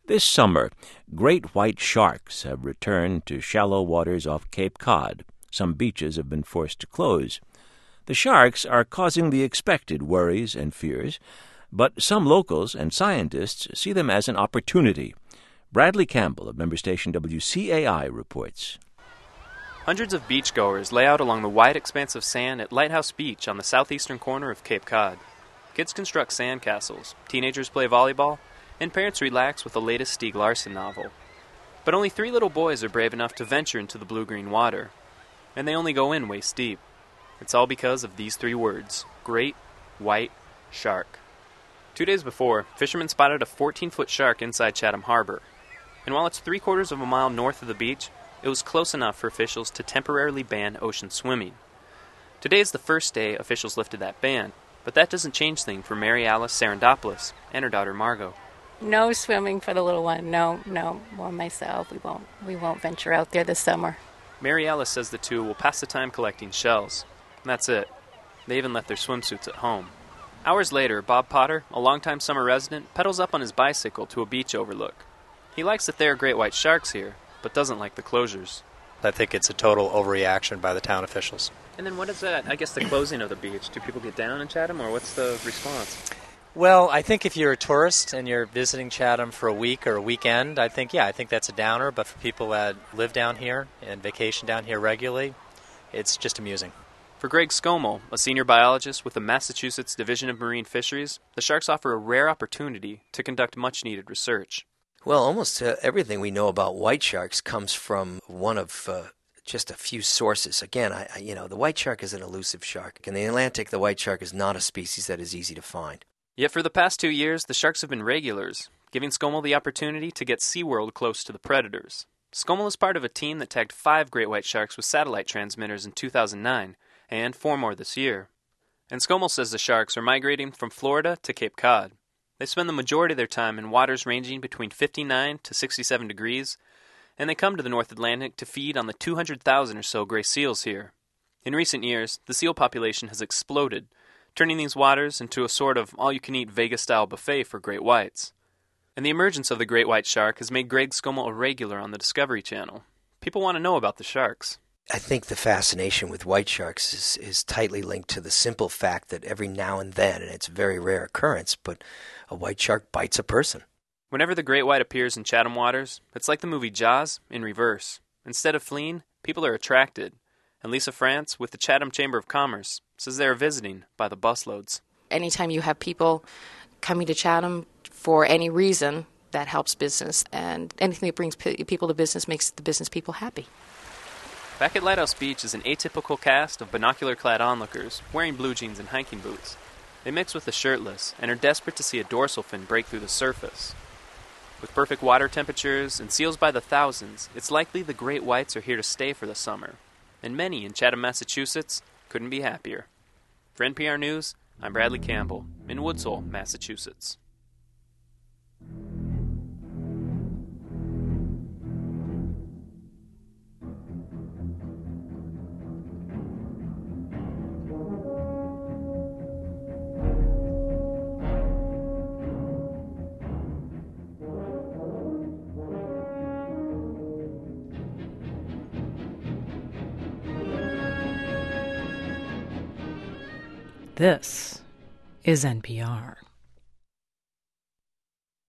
This summer, great white sharks have returned to shallow waters off Cape Cod. Some beaches have been forced to close. The sharks are causing the expected worries and fears, but some locals and scientists see them as an opportunity. Bradley Campbell of member station WCAI reports. Hundreds of beachgoers lay out along the wide expanse of sand at Lighthouse Beach on the southeastern corner of Cape Cod. Kids construct sandcastles, teenagers play volleyball, and parents relax with the latest Stieg Larsson novel. But only 3 little boys are brave enough to venture into the blue-green water, and they only go in waist deep. It's all because of these 3 words: great white shark. 2 days before, fishermen spotted a 14-foot shark inside Chatham Harbor. And while it's 3/4 of a mile north of the beach, it was close enough for officials to temporarily ban ocean swimming. Today is the first day officials lifted that ban, but that doesn't change things for Mary Alice Sarandopoulos and her daughter Margot. No swimming for the little one. No, or myself. We won't venture out there this summer. Mary Alice says the two will pass the time collecting shells. And that's it. They even left their swimsuits at home. Hours later, Bob Potter, a longtime summer resident, pedals up on his bicycle to a beach overlook. He likes that there are great white sharks here, but doesn't like the closures. I think it's a total overreaction by the town officials. And then what is that? I guess the closing of the beach. Do people get down in Chatham, or what's the response? Well, I think if you're a tourist and you're visiting Chatham for a week or a weekend, I think that's a downer. But for people that live down here and vacation down here regularly, it's just amusing. For Greg Scommel, a senior biologist with the Massachusetts Division of Marine Fisheries, the sharks offer a rare opportunity to conduct much-needed research. Well, almost everything we know about white sharks comes from one of just a few sources. Again, the white shark is an elusive shark. In the Atlantic, the white shark is not a species that is easy to find. Yet for the past 2 years, the sharks have been regulars, giving Scommel the opportunity to get SeaWorld close to the predators. Scommel is part of a team that tagged 5 great white sharks with satellite transmitters in 2009, and 4 more this year. And Scommel says the sharks are migrating from Florida to Cape Cod. They spend the majority of their time in waters ranging between 59 to 67 degrees, and they come to the North Atlantic to feed on the 200,000 or so gray seals here. In recent years, the seal population has exploded, turning these waters into a sort of all-you-can-eat Vegas-style buffet for great whites. And the emergence of the great white shark has made Greg Scommel a regular on the Discovery Channel. People want to know about the sharks. I think the fascination with white sharks is tightly linked to the simple fact that every now and then, and it's a very rare occurrence, but a white shark bites a person. Whenever the great white appears in Chatham waters, it's like the movie Jaws in reverse. Instead of fleeing, people are attracted. And Lisa France, with the Chatham Chamber of Commerce, says they are visiting by the busloads. Anytime you have people coming to Chatham for any reason, that helps business. And anything that brings people to business makes the business people happy. Back at Lighthouse Beach is an atypical cast of binocular-clad onlookers wearing blue jeans and hiking boots. They mix with the shirtless and are desperate to see a dorsal fin break through the surface. With perfect water temperatures and seals by the thousands, it's likely the great whites are here to stay for the summer. And many in Chatham, Massachusetts, couldn't be happier. For NPR News, I'm Bradley Campbell in Woods Hole, Massachusetts. This is NPR.